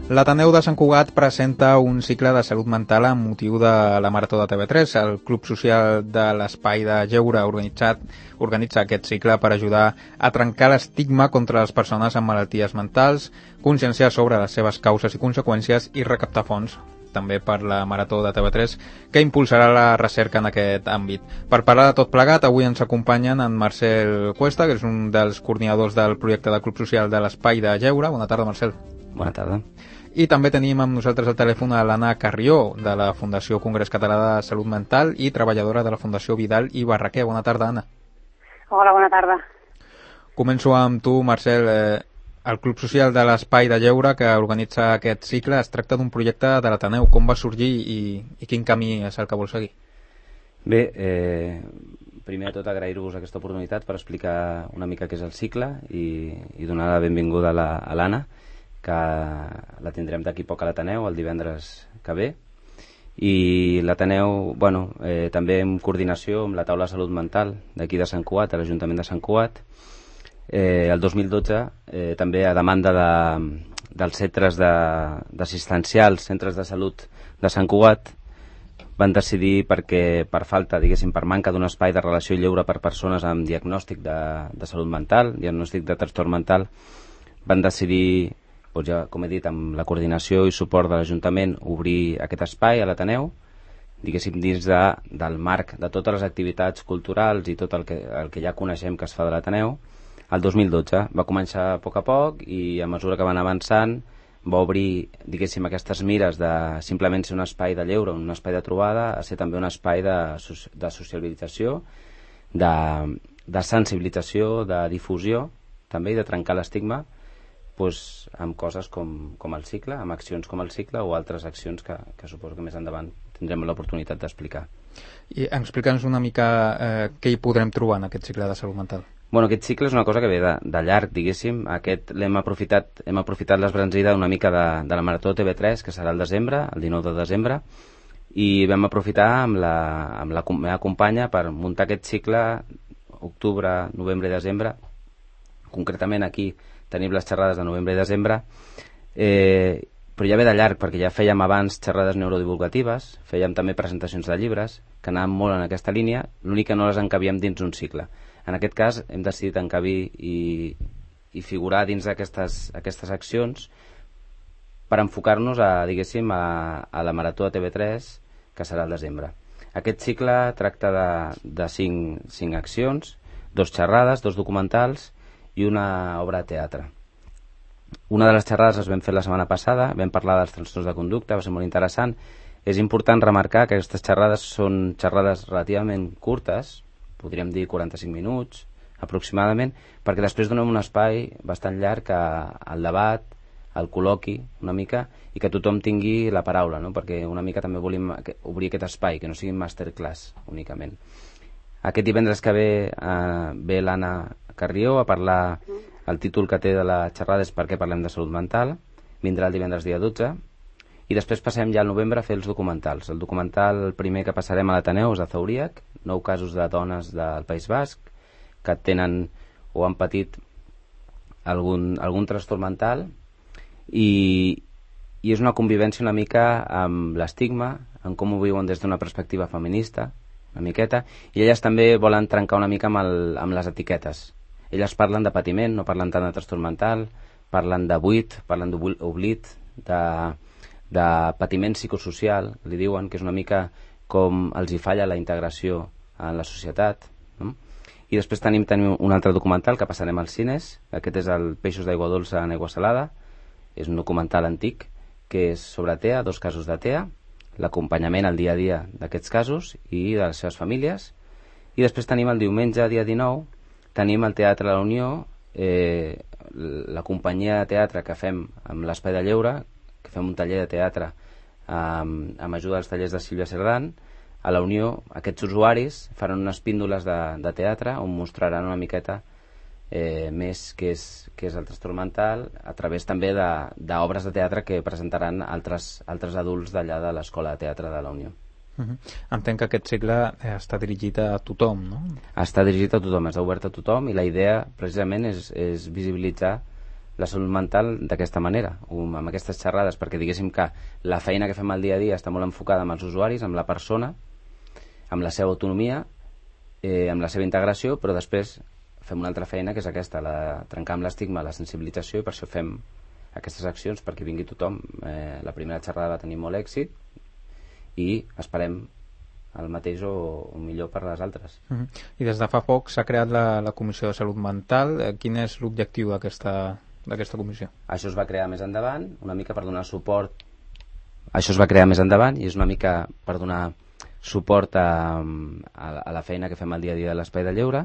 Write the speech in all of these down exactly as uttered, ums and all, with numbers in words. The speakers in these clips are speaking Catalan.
L'Ateneu de Sant Cugat presenta un cicle de salut mental amb motiu de la Marató de T V tres. El Club Social de l'Espai de Lleure organitzat, organitza aquest cicle per ajudar a trencar l'estigma contra les persones amb malalties mentals, conscienciar sobre les seves causes i conseqüències i recaptar fons també per la Marató de T V tres, que impulsarà la recerca en aquest àmbit. Per parlar de tot plegat, avui ens acompanyen en Marcel Cuesta, que és un dels coordinadors del projecte del Club Social de l'Espai de Lleure. Bona tarda, Marcel. Bona tarda. I també tenim amb nosaltres al telèfon a l'Anna Carrió, de la Fundació Congrés Català de Salut Mental i treballadora de la Fundació Vidal i Barraquer. Bona tarda, Anna. Hola, bona tarda. Començo amb tu, Marcel. Eh, el Club Social de l'Espai de Lleure, que organitza aquest cicle, es tracta d'un projecte de l'Ateneu. Com va sorgir i, i quin camí és el que vol seguir? Bé, eh, primer de tot agrair-vos aquesta oportunitat per explicar una mica què és el cicle i, i donar la benvinguda a la, a l'Anna, que la tindrem d'aquí poc a l'Ateneu, el divendres que ve. I l'Ateneu, bueno, eh, també en coordinació amb la taula de salut mental d'aquí de Sant Cugat, a l'Ajuntament de Sant Cugat. Eh, el dos mil dotze, eh, també a demanda de, dels centres d'assistencials, centres de salut de Sant Cugat, van decidir, perquè per falta, diguéssim, per manca d'un espai de relació i lleure per persones amb diagnòstic de, de salut mental, diagnòstic de trastorn mental, van decidir, doncs ja, com he dit, amb la coordinació i suport de l'Ajuntament, obrir aquest espai a l'Ateneu, diguéssim, dins de, del marc de totes les activitats culturals i tot el que, el que ja coneixem que es fa de l'Ateneu. El dos mil dotze va començar a poc a poc i a mesura que van avançant va obrir, diguéssim, aquestes mires de simplement ser un espai de lleure, un espai de trobada, a ser també un espai de, de socialització, de, de sensibilització, de difusió, també, i de trencar l'estigma, doncs, amb coses com, com el cicle, amb accions com el cicle o altres accions que, que suposo que més endavant tindrem l'oportunitat d'explicar. I explica'ns una mica eh, què hi podrem trobar en aquest cicle de salut mental. Bueno, aquest cicle és una cosa que ve de, de llarg, diguéssim. Aquest l'hem aprofitat, hem aprofitat l'esbranzida una mica de, de la Marató T V tres, que serà el desembre, el dinou de desembre, i vam aprofitar amb la, amb la meva companya per muntar aquest cicle octubre, novembre i desembre. Concretament aquí tenim les xerrades de novembre i desembre, eh, però ja ve de llarg, perquè ja fèiem abans xerrades neurodivulgatives, fèiem també presentacions de llibres, que anàvem molt en aquesta línia, l'únic que no les encabíem dins un cicle. En aquest cas hem decidit encabir i, i figurar dins d'aquestes aquestes accions per enfocar-nos a, diguéssim, a, a la Marató de T V tres, que serà al desembre. Aquest cicle tracta de, de cinc, cinc accions, dos xerrades, dos documentals i una obra de teatre. Una de les xerrades les vam fer la setmana passada, vam parlar dels trastorns de conducta, va ser molt interessant. És important remarcar que aquestes xerrades són xerrades relativament curtes, podríem dir quaranta-cinc minuts aproximadament, perquè després donem un espai bastant llarg al debat, al col·loqui una mica, i que tothom tingui la paraula, no? Perquè una mica també volem obrir aquest espai, que no sigui masterclass únicament. Aquest divendres que ve eh, ve l'Anna Carrió a parlar. El títol que té de la xerrada és Per què parlem de salut mental. Vindrà el divendres dia dotze. I després passem ja al novembre a fer els documentals. El documental, el primer que passarem a l'Ateneu és a Zauríac, nou casos de dones del País Basc que tenen o han patit algun, algun trastorn mental i, i és una convivència una mica amb l'estigma, en com ho viuen des d'una perspectiva feminista, una miqueta, i elles també volen trencar una mica amb, el, amb les etiquetes. Elles parlen de patiment, no parlen tant de trastorn mental, parlen de buit, parlen d'oblit, de de patiment psicosocial, li diuen, que és una mica com els hi falla la integració en la societat, no? I després tenim, tenim un altre documental que passarem als cines. Aquest és el Peixos d'aigua dolça en aigua salada. És un documental antic que és sobre T E A, dos casos de T E A, l'acompanyament al dia a dia d'aquests casos i de les seves famílies. I després tenim el diumenge, dia dinou, tenim el Teatre de la Unió, eh, la companyia de teatre que fem amb l'Espai de Lleure, que fem un taller de teatre amb, amb ajuda dels tallers de Sílvia Cerdán. A la Unió aquests usuaris faran unes píndoles de, de teatre on mostraran una miqueta eh, més què és, què és el trastorn mental, a través també d'obres de, de teatre que presentaran altres, altres adults d'allà de l'Escola de Teatre de la Unió. Uh-huh. Entenc que aquest cicle eh, està dirigit a tothom, no? Està dirigit a tothom, està obert a tothom, i la idea precisament és, és visibilitzar la salut mental d'aquesta manera, amb aquestes xerrades, perquè diguéssim que la feina que fem al dia a dia està molt enfocada amb els usuaris, amb la persona, amb la seva autonomia, eh, amb la seva integració, però després fem una altra feina que és aquesta, la, trencar amb l'estigma, la sensibilització, i per això fem aquestes accions perquè vingui tothom. Eh, la primera xerrada va tenir molt èxit i esperem el mateix o, o millor per les altres. Uh-huh. I des de fa poc s'ha creat la, la Comissió de Salut Mental. Eh, quin és l'objectiu d'aquesta d'aquesta comissió? Això es va crear més endavant, una mica per donar suport. Això es va crear més endavant i és una mica per donar suport a, a, a la feina que fem al dia a dia de l'Espai de Lleure,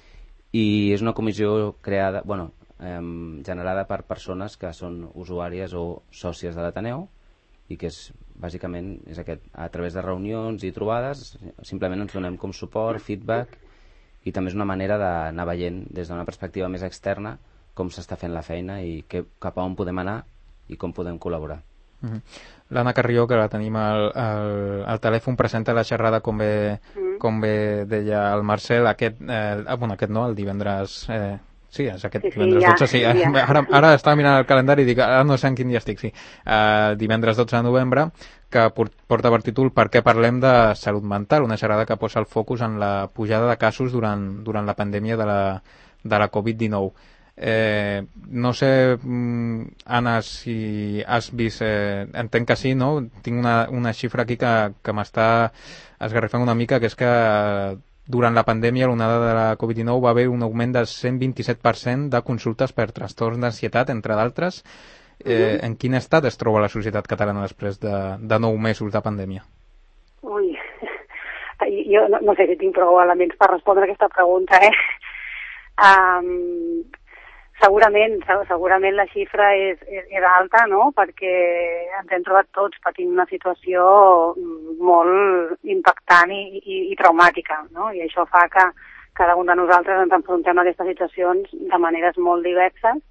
i és una comissió creada, bueno, eh, generada per persones que són usuàries o sòcies de l'Ateneu, i que és, bàsicament, és aquest, a través de reunions i trobades, simplement ens donem com suport, feedback, i també és una manera d'anar veient des d'una perspectiva més externa com s'està fent la feina i que, cap a on podem anar i com podem col·laborar. Uh-huh. L'Anna Carrió, que la tenim al, al, al telèfon, presenta la xerrada, com bé, com bé deia el Marcel, aquest, eh, bueno, aquest no, el divendres... Eh, sí, és aquest sí, sí, divendres ja, dotze, sí. ja. Ara, ara estava mirant el calendari i dic, ara no sé en quin dia estic, sí. Eh, divendres dotze de novembre, que porta per títol Per què parlem de salut mental, una xerrada que posa el focus en la pujada de casos durant, durant la pandèmia de la, de la covid dinou. Eh, no sé, Anna, si has vist, eh, entenc que sí, no? Tinc una, una xifra aquí que, que m'està esgarrifant una mica, que és que durant la pandèmia, l'onada de la covid dinou, va haver un augment del cent vint-i-set per cent de consultes per trastorns d'ansietat, entre d'altres. Eh, en quin estat es troba la societat catalana després de, de nou mesos de pandèmia? Ui, jo no, no sé si tinc prou elements per respondre aquesta pregunta, eh? Um, segurament, segurament la xifra és, és, és alta, no?, perquè ens hem trobat tots patint una situació molt impactant i, i, i traumàtica, no?, i això fa que cada un de nosaltres ens enfrontem a aquestes situacions de maneres molt diverses.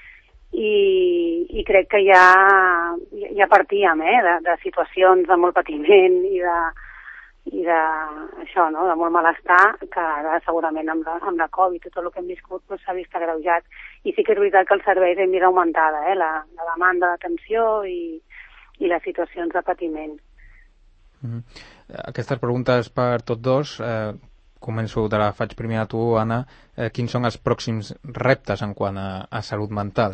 I, i crec que ja, ja partíem eh, de, de situacions de molt patiment i de, i de, això, no, de molt malestar, que ara segurament amb la, amb la Covid i tot el que hem viscut pues, s'ha vist agreujat. I sí que és veritat que els serveis hem vist augmentada, eh, la, la demanda d'atenció i, i les situacions de patiment. Mm-hmm. Aquestes preguntes per tots dos. Eh, començo, te la faig primer a tu, Anna. Eh, quins són els pròxims reptes en quant a, a salut mental?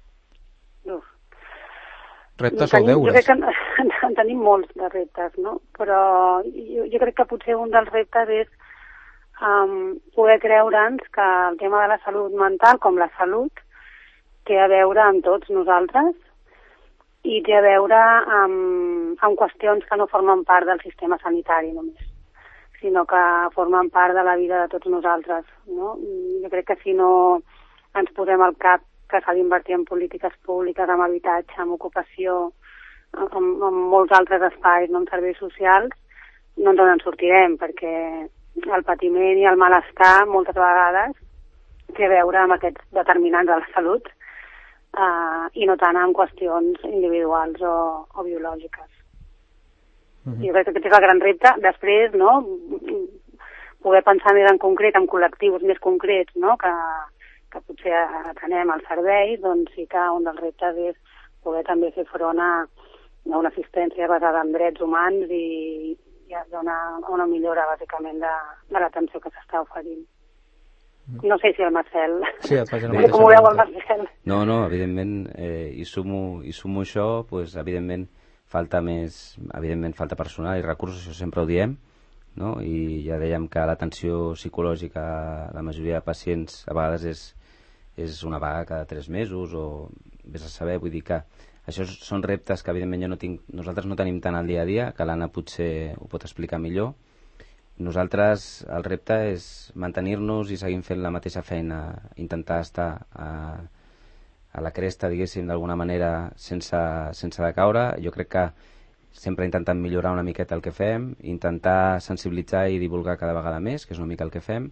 Reptes tenim, o deures? Jo crec que en, en tenim molts de reptes, no? Però jo, jo crec que potser un dels reptes és um, poder creure'ns que el tema de la salut mental, com la salut, té a veure amb tots nosaltres i té a veure amb, amb qüestions que no formen part del sistema sanitari només, sinó que formen part de la vida de tots nosaltres, no? Jo crec que si no ens posem al cap que s'ha d'invertir en polítiques públiques, en habitatge, en ocupació, en, en molts altres espais, no en serveis socials, no ens en sortirem, perquè el patiment i el malestar moltes vegades té a veure amb aquests determinants de la salut eh, i no tant en qüestions individuals o, o biològiques. Mm-hmm. Jo crec que aquest és el gran repte. Després, no?, poder pensar més en concret, en col·lectius més concrets, no?, que que potser atenem als serveis, doncs sí que un dels reptes és poder també fer front a, a una assistència basada en drets humans i, i a donar una millora, bàsicament, de, de l'atenció que s'està oferint. No sé si el Marcel... Sí, et faig el mateix. No sé com ho veu el Marcel. No, no, evidentment, eh, i, sumo, i sumo això, pues, evidentment, falta més, evidentment, falta personal i recursos, això sempre ho diem, no? I ja dèiem que l'atenció psicològica, la majoria de pacients, a vegades és és una vaga cada tres mesos o vés a saber, vull dir que això són reptes que evidentment jo no tinc, nosaltres no tenim tant al dia a dia, que l'Anna potser ho pot explicar millor. Nosaltres el repte és mantenir-nos i seguir fent la mateixa feina, intentar estar a, a la cresta, diguéssim, d'alguna manera sense, sense decaure. Jo crec que sempre intentant millorar una miqueta el que fem, intentar sensibilitzar i divulgar cada vegada més, que és una mica el que fem,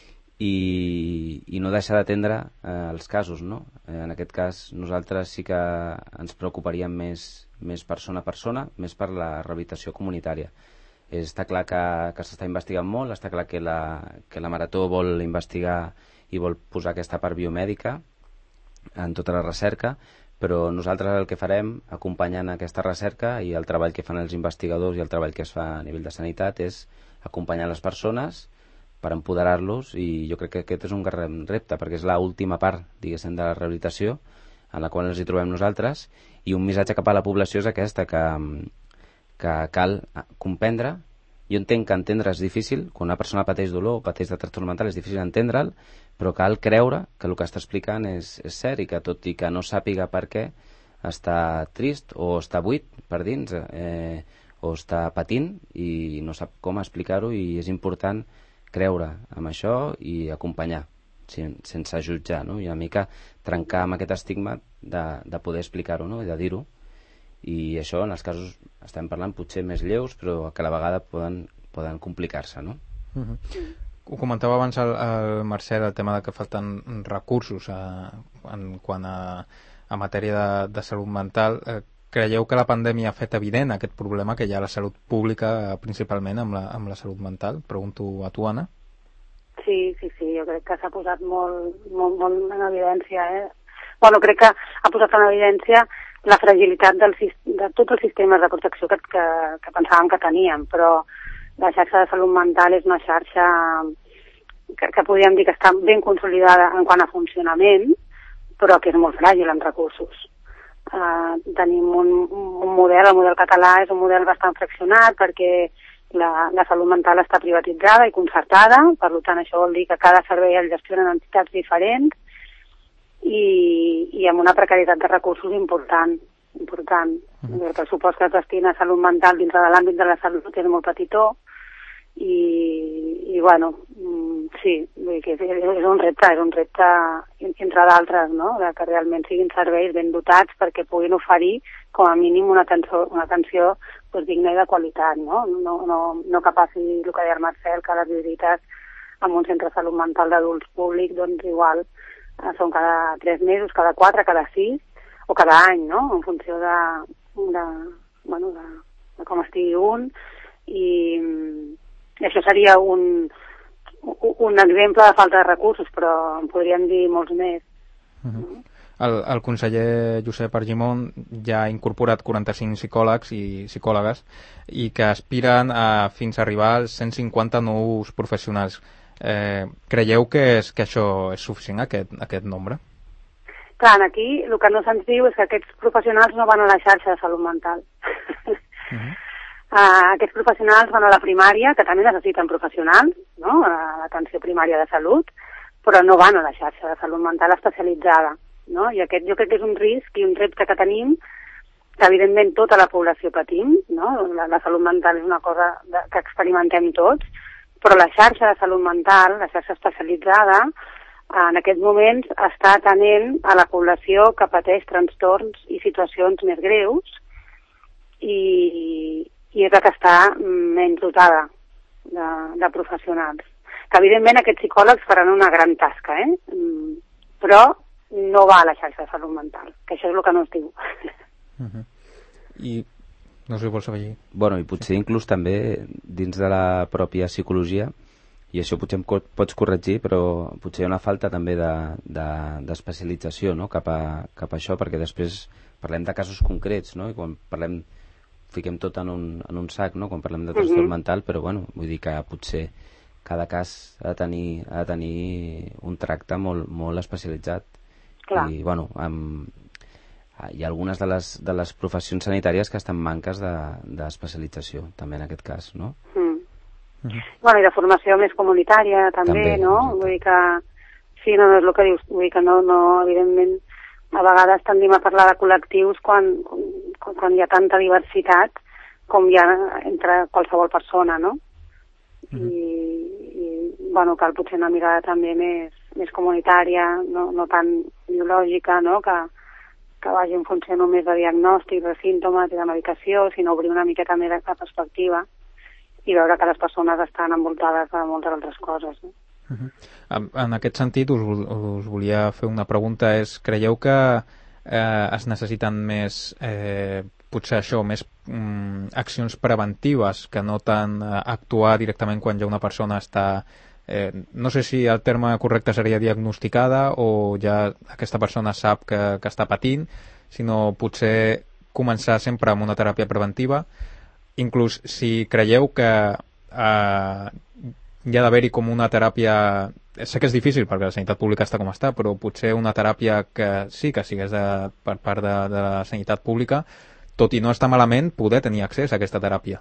i, i no deixar d'atendre eh, els casos, no? Eh, en aquest cas nosaltres sí que ens preocuparíem més, més persona a persona, més per la rehabilitació comunitària. Eh, està clar que, que s'està investigant molt, està clar que la, que la Marató vol investigar i vol posar aquesta part biomèdica, en tota la recerca, però nosaltres el que farem, acompanyant aquesta recerca i el treball que fan els investigadors i el treball que es fa a nivell de sanitat, és acompanyar les persones per empoderar-los, i jo crec que aquest és un gran repte, perquè és l'última part, diguéssim, de la rehabilitació, en la qual ens hi trobem nosaltres, i un missatge cap a la població és aquesta, que, que cal comprendre. Jo entenc que entendre és difícil, quan una persona pateix dolor o pateix de trastorn mental és difícil entendre'l, però cal creure que el que està explicant és, és cert, i que tot i que no sàpiga per què està trist o està buit per dins, eh, o està patint i no sap com explicar-ho, i és important creure en això i acompanyar sen, sense jutjar, no? I una mica trencar amb aquest estigma de, de poder explicar-ho, no? I de dir-ho, i això en els casos estem parlant potser més lleus, però que a la vegada poden, poden complicar-se, no? Uh-huh. Ho comentava abans el, el Marcel, el tema de que falten recursos a, en quant a, a matèria de, de salut mental. Eh, creieu que la pandèmia ha fet evident aquest problema que hi ha a la salut pública, principalment amb la, amb la salut mental? Pregunto a tu, Anna. Sí, sí, sí, jo crec que s'ha posat molt, molt, molt en evidència. Eh? Bueno, crec que ha posat en evidència la fragilitat del, de tots els sistemes de protecció que, que, que pensàvem que teníem, però la xarxa de salut mental és una xarxa que, que podríem dir que està ben consolidada en quant a funcionament, però que és molt fràgil en recursos. Uh, tenim un, un model, el model català és un model bastant fraccionat perquè la, la salut mental està privatitzada i concertada, per tant això vol dir que cada servei el gestionen entitats diferents i, i amb una precarietat de recursos important. important. Mm. El pressupost que es destina a salut mental dins de l'àmbit de la salut és molt petitó i, i bueno, sí, vull dir que és, és un repte, és un repte entre d'altres, no? De que realment siguin serveis ben dotats perquè puguin oferir com a mínim una atenció, una atenció pues, digna i de qualitat, no? No, no, no que passi el que deia el Marcel, que les visites en un centre de salut mental d'adults públic, doncs igual eh, són cada tres mesos, cada quatre, cada sis, o cada any, no? En funció de, de, bueno, de, de com estigui un, i, i això seria un, un exemple de falta de recursos, però en podríem dir molts més. Uh-huh. el, el conseller Josep Argimon ja ha incorporat quaranta-cinc psicòlegs i psicòlogues i que aspiren a fins a arribar als cent cinquanta nous professionals. Eh, creieu que, és, que això és suficient, aquest, aquest nombre? Clar, aquí el que no se'ns diu és que aquests professionals no van a la xarxa de salut mental. Uh-huh. Uh, aquests professionals van a la primària, que també necessiten professionals, no? A l'atenció primària de salut, però no van a la xarxa de salut mental especialitzada, no? I aquest jo crec que és un risc i un repte que tenim, que evidentment tota la població patim, no? La, la salut mental és una cosa de, que experimentem tots, però la xarxa de salut mental, la xarxa especialitzada, en aquests moments està atenent a la població que pateix trastorns i situacions més greus i, i és la que està menys dotada de, de professionals. Que evidentment aquests psicòlegs faran una gran tasca, eh? Però no va a la xarxa de salut mental, que això és el que no es diu. Uh-huh. I no sé si vols afegir. Bueno, i potser inclús també dins de la pròpia psicologia, i això potser em pots corregir, però potser hi ha una falta també d'especialització, de, de, no? cap, a, cap a això, perquè després parlem de casos concrets, no? I quan parlem, fiquem tot en un, en un sac, no? Quan parlem de trastorn uh-huh. mental, però bueno, vull dir que potser cada cas ha de tenir, ha de tenir un tracte molt, molt especialitzat. Clar. I bueno, amb, hi ha algunes de les, de les professions sanitàries que estan manques d'especialització, de, també en aquest cas, no? Mm. Uh-huh. Bueno, i de formació més comunitària també, també no? Exacte. Vull dir que sí, no, no és el que dius, vull dir que no, no, evidentment a vegades tendim a parlar de col·lectius quan, quan, quan hi ha tanta diversitat com hi ha entre qualsevol persona, no? Uh-huh. I, i bueno, cal potser una mirada també més, més comunitària, no, no tan biològica, no? Que, que vagi en funció només de diagnòstic, de símptomes i de medicació, sinó obrir una miqueta més la perspectiva i veure que les persones estan envoltades de moltes altres coses. No? Uh-huh. En aquest sentit, us, us volia fer una pregunta. És, creieu que eh, es necessiten més, eh, potser això, més mm, accions preventives que no tant eh, actuar directament quan ja una persona està Eh, no sé si el terme correcte seria diagnosticada o ja aquesta persona sap que, que està patint, sinó potser començar sempre amb una teràpia preventiva, inclús si creieu que eh, hi ha d'haver-hi com una teràpia, sé que és difícil perquè la sanitat pública està com està, però potser una teràpia que sí que sigués de, per part de, de la sanitat pública, tot i no estar malament, poder tenir accés a aquesta teràpia.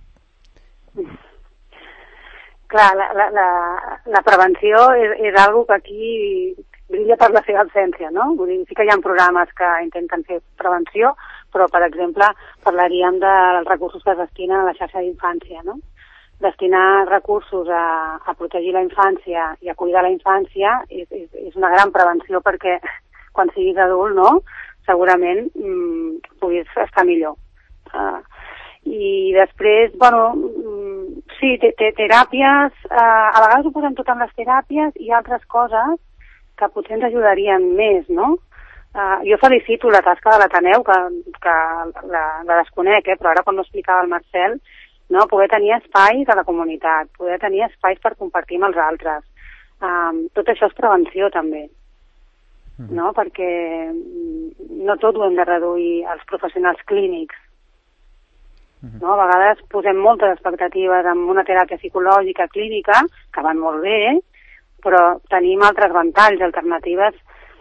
Clar, la, la, la, la prevenció és, és algo que aquí brilla per la seva absència, no? Vull dir, sí que hi ha programes que intenten fer prevenció, però, per exemple, parlaríem dels recursos que es destinen a la xarxa d'infància, no? Destinar recursos a, a protegir la infància i a cuidar la infància és, és, és una gran prevenció perquè quan siguis adult, no?, segurament mmm, puguis estar millor. Uh, I després, bueno, mm, sí, te, te, teràpies, uh, a vegades ho posem tot en les teràpies i altres coses que potser ens ajudarien més, no? Uh, jo felicito la tasca de l'Ateneu, que, que la, la desconec, eh, però ara quan ho explicava el Marcel, no? Poder tenir espais a la comunitat, poder tenir espais per compartir amb els altres. Um, tot això és prevenció, també. Mm. No? Perquè no tot ho hem de reduir als professionals clínics. Mm. No? A vegades posem moltes expectatives en una teràpia psicològica clínica, que van molt bé, però tenim altres ventalls, alternatives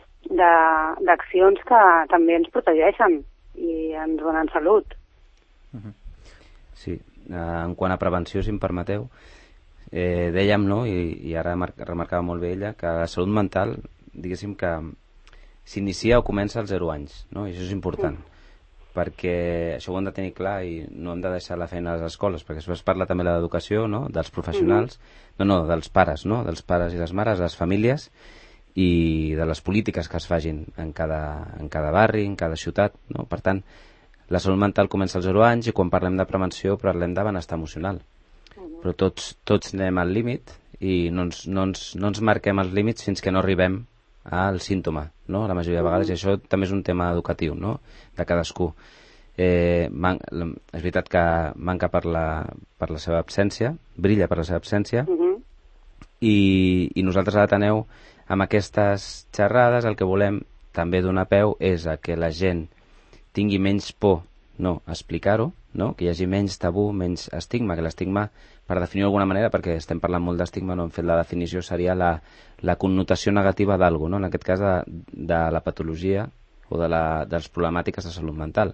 d'accions que també ens protegeixen i ens donen salut. Mm-hmm. Sí, uh, en quant a prevenció, si em permeteu, eh, dèiem, no?, i, i ara remarcava molt bé ella, que la salut mental, diguéssim que s'inicia o comença als zero anys, no? I això és important, mm. perquè això ho hem de tenir clar i no hem de deixar la feina a les escoles, perquè es parla també de l'educació, no?, dels professionals, mm. no, no, dels pares, no?, dels pares i les mares, les famílies, i de les polítiques que es fagin en cada, en cada barri, en cada ciutat, no? Per tant, la salut mental comença als zero anys i quan parlem de prevenció parlem de benestar emocional. Uh-huh. Però tots, tots anem al límit i no ens, no, ens, no ens marquem els límits fins que no arribem al símptoma, no? La majoria de vegades, uh-huh. I això també és un tema educatiu, no?, de cadascú. Eh, man, és veritat que manca per la, per la seva absència, brilla per la seva absència, uh-huh. i, i nosaltres a l'Ateneu, amb aquestes xerrades, el que volem també donar peu és a que la gent tingui menys por, no, a explicar-ho, no? Que hi hagi menys tabú, menys estigma, que l'estigma, per definir d'alguna manera, perquè estem parlant molt d'estigma, no hem fet la definició, seria la, la connotació negativa d'algú, no? En aquest cas de, de la patologia o de, la, de les problemàtiques de salut mental.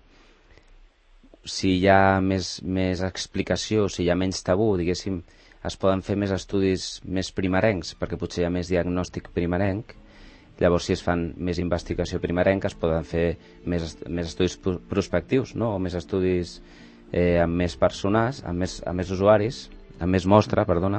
Si hi ha més, més explicació, si hi ha menys tabú, diguéssim, es poden fer més estudis més primerencs, perquè potser hi ha més diagnòstic primerenc. Llavors, si es fan més investigació primerenca, es poden fer més, més estudis prospectius, no? O més estudis eh, amb més persones, amb més, amb més usuaris, amb més mostra, perdona.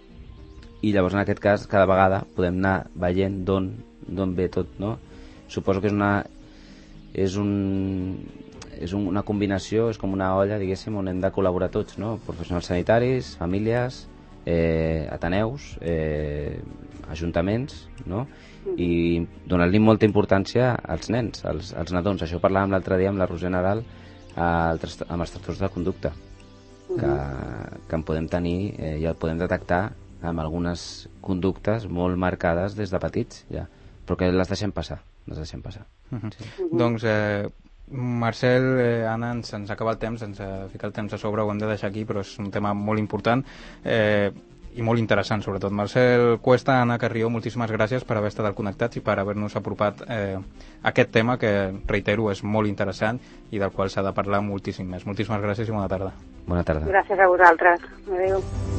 I llavors, en aquest cas, cada vegada podem anar veient d'on d'on ve tot, no? Suposo que és una és un és una combinació, és com una olla, diguéssim, on hem de col·laborar tots, no? Professionals sanitaris, famílies, eh, ateneus, eh, ajuntaments, no? I donant-li molta importància als nens, als, als nadons. Això parlàvem l'altre dia amb la Roser Nadal amb els trastorns de conducta, que, que en podem tenir eh, i el podem detectar amb algunes conductes molt marcades des de petits, ja, però que les deixem passar, les deixem passar. Uh-huh. Sí. Doncs, eh, Marcel, eh, Anna, ens, ens acaba el temps, ens ha ficat el temps a sobre, ho hem de deixar aquí, però és un tema molt important. Eh, i molt interessant, sobretot. Marcel Cuesta, Anna Carrió, moltíssimes gràcies per haver estat al Connectats i per haver-nos apropat eh, aquest tema que, reitero, és molt interessant i del qual s'ha de parlar moltíssim més. Moltíssimes gràcies i bona tarda. Bona tarda. Gràcies a vosaltres. Adéu.